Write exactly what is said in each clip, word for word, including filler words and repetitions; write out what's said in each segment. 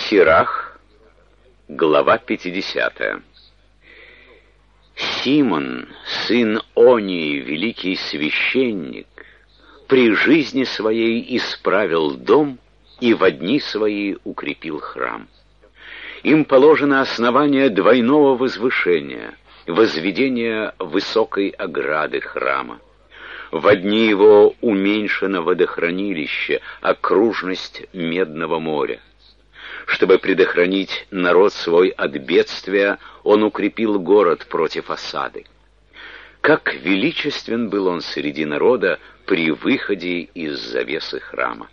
Сирах, глава пятидесятая. Симон, сын Онии, великий священник, при жизни своей исправил дом и во дни свои укрепил храм. Им положено основание двойного возвышения, возведение высокой ограды храма. Во дни его уменьшено водохранилище, окружность Медного моря. Чтобы предохранить народ свой от бедствия, он укрепил город против осады. Как величествен был он среди народа при выходе из завесы храма!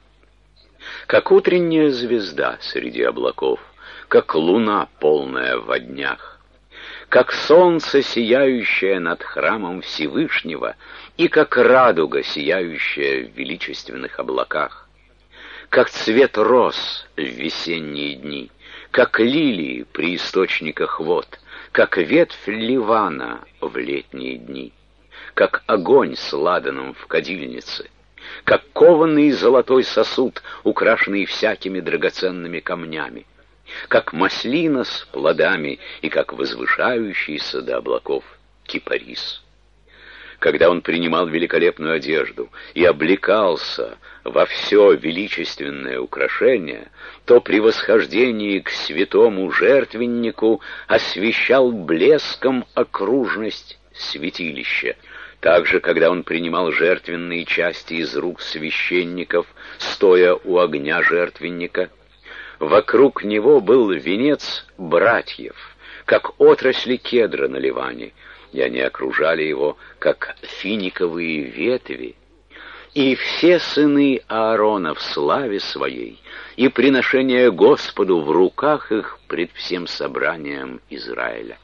Как утренняя звезда среди облаков, как луна, полная во днях, как солнце, сияющее над храмом Всевышнего, и как радуга, сияющая в величественных облаках, как цвет роз в весенние дни, как лилии при источниках вод, как ветвь ливана в летние дни, как огонь с ладаном в кадильнице, как кованный золотой сосуд, украшенный всякими драгоценными камнями, как маслина с плодами и как возвышающийся до облаков кипарис. Когда он принимал великолепную одежду и облекался во все величественное украшение, то при восхождении к святому жертвеннику освещал блеском окружность святилища. Также, когда он принимал жертвенные части из рук священников, стоя у огня жертвенника, вокруг него был венец братьев, как отрасли кедра на Ливане, и они окружали его, как финиковые ветви. И все сыны Аарона в славе своей, и приношение Господу в руках их пред всем собранием Израиля.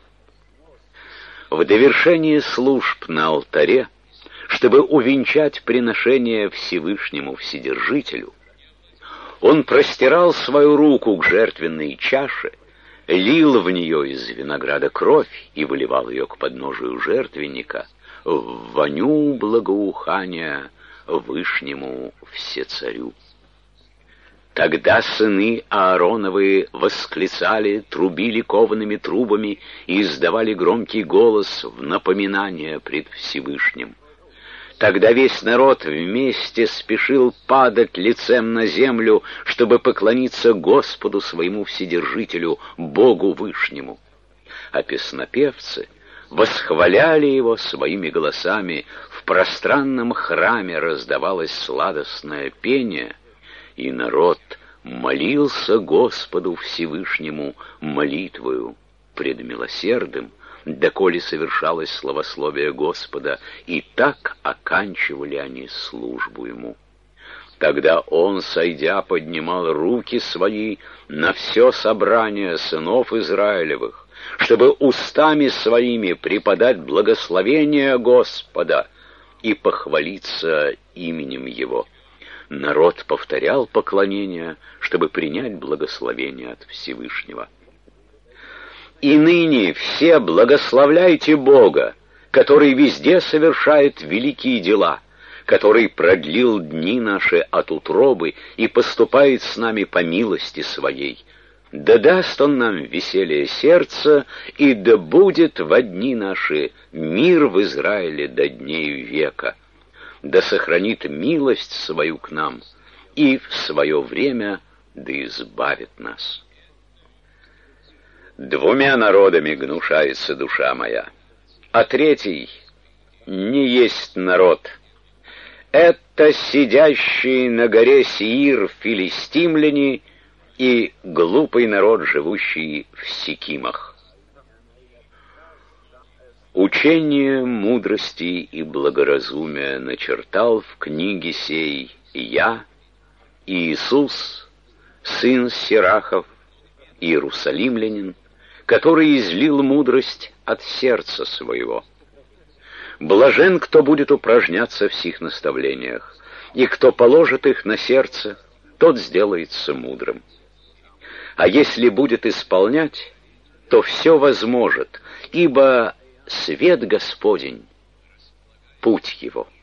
В довершение служб на алтаре, чтобы увенчать приношение Всевышнему Вседержителю, он простирал свою руку к жертвенной чаше, лил в нее из винограда кровь и выливал ее к подножию жертвенника в воню благоухания Вышнему Всецарю. Тогда сыны Аароновы восклицали, трубили коваными трубами и издавали громкий голос в напоминание пред Всевышним. Тогда весь народ вместе спешил падать лицем на землю, чтобы поклониться Господу своему Вседержителю, Богу Вышнему. А песнопевцы восхваляли его своими голосами, в пространном храме раздавалось сладостное пение, и народ молился Господу Всевышнему молитвою пред милосердым, доколе совершалось славословие Господа, и так оканчивали они службу ему. Тогда он, сойдя, поднимал руки свои на все собрание сынов Израилевых, чтобы устами своими преподать благословение Господа и похвалиться именем Его. Народ повторял поклонение, чтобы принять благословение от Всевышнего. И ныне все благословляйте Бога, который везде совершает великие дела, который продлил дни наши от утробы и поступает с нами по милости своей. Да даст Он нам веселье сердца, и да будет во дни наши мир в Израиле до дней века. Да сохранит милость свою к нам, и в свое время да избавит нас. Двумя народами гнушается душа моя, а третий не есть народ. Это сидящие на горе Сеир филистимляне и глупый народ, живущий в Сикимах. Учение мудрости и благоразумия начертал в книге сей я, Иисус, сын Сирахов, иерусалимлянин, который излил мудрость от сердца своего. Блажен, кто будет упражняться в сих наставлениях, и кто положит их на сердце, тот сделается мудрым. А если будет исполнять, то все возможет, ибо свет Господень — путь его.